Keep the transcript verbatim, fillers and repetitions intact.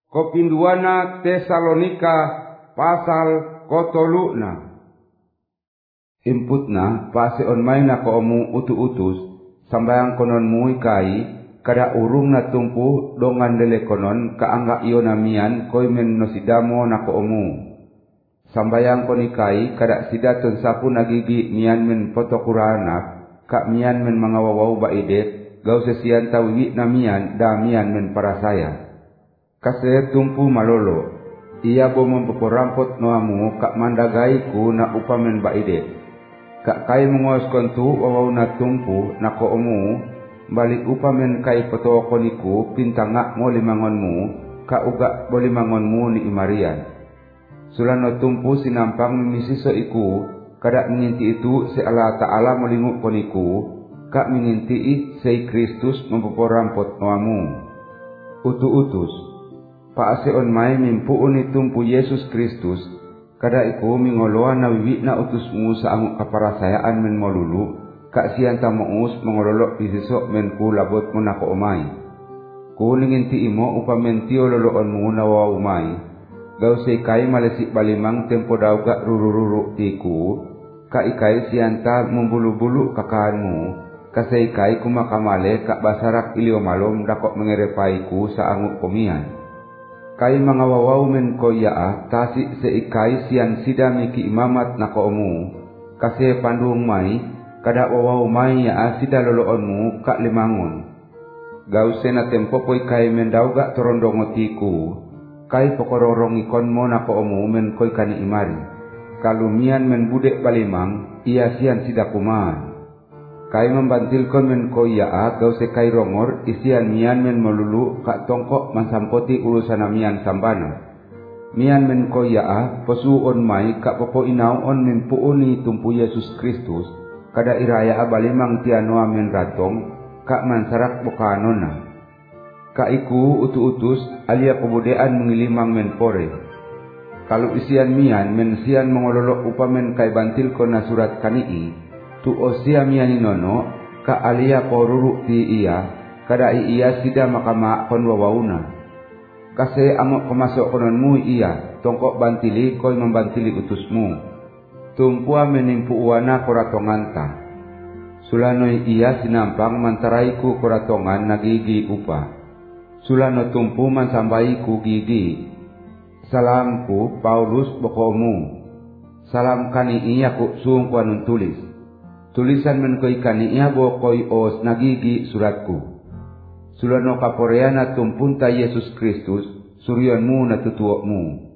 Kopinduana Tesalonika pasal kotoluna. Inputna pase onmay na koomu utu-utus sambayang konon muy kai kada urung na tumpu dongan dele konon kaangga iyo namian koy men no sidamo na koomu. Sambayang konikai kada sidaton sapu nagigi mian men potokuranak ka mian men mangawawaw baidet gaw sesian tawiwi namian da mian men para saya. Kasi tumpu malolo, iya bo mempoporampot noamu kak mandagai ku na upamen baidet. Kak kai mengos kontu wawaw na tumpu na koomu, balik upamen kai potokoniku pintangak mo limangonmu, ka uga bolimangonmu ni imarian. Sulano tumpu sinampang mimisiso iku, kada minginti itu se Allah Ta'ala molinguk koniku, kak minginti sei Kristus mempoporampot noamu. Utu-utus. Paase onmay mimpuun itumpu Yesus Kristus, kada iku mingoloa na wiwi na utusmu sa amuk kaparasayaan men molulu, kak siyan tamuus mangololok pisisok men ku labot mo na koomay. Kuning inti imo upamentiyo loloon mo na waumay, gaw say kay malesik balimang tempo daw ka rurururu tiku, ka ikay siyan ta mumbulu-bulu kakaan mo, kasay kay kumakamale kak basarak iliyomalom dakok mengerepay ku sa amuk komian. Kay mga wawaw men ko yaa, tasi se ikay siyan sida miki imamat na koomu, kasi pandung may, kada wawaw may yaa sida loloon mo ka limangon. Gaw se na tempo po ikay men daw ga torondongotiku, kay pokororong ikon mo na koomu men koy kani imari. Kalumian men budek balimang, iya siyan sida kumaan. Kay membantil kon men ko yaa gaw se kay rongor isian mian men melulu kak tongkok mansampoti urusan mian sambana. Mian men ko yaa posuon mai kak popo inaon men puuni tumpu Yesus Kristus kada iraya abalimang tianoa men ratong kak mansarak bokanona. Kak iku utu-utus alia kebudean mengilimang men pore. Kalau isian mian men sian mengololok upamen kay bantil kon na surat kanii, tu osia miani nono ka alia poruru ti iya kada iya sida makama kon wawauna. Kase amok kemasok kononmu iya tongkok bantili koy membantili utusmu. Tumpua menimpu uana koratonganta. Sulanoi iya sinampang mantaraiku koratongan nagigi upa. Sulano tumpu mansambaiku gigi. Salamku Paulus bokomu. Salam kani iya ku suung kuanun tulis. Tulisan men koy kaniya bo koy os nagigi suratku. Sulano kaporeana tumpunta Yesus Kristus, suryonmu na tutuokmu.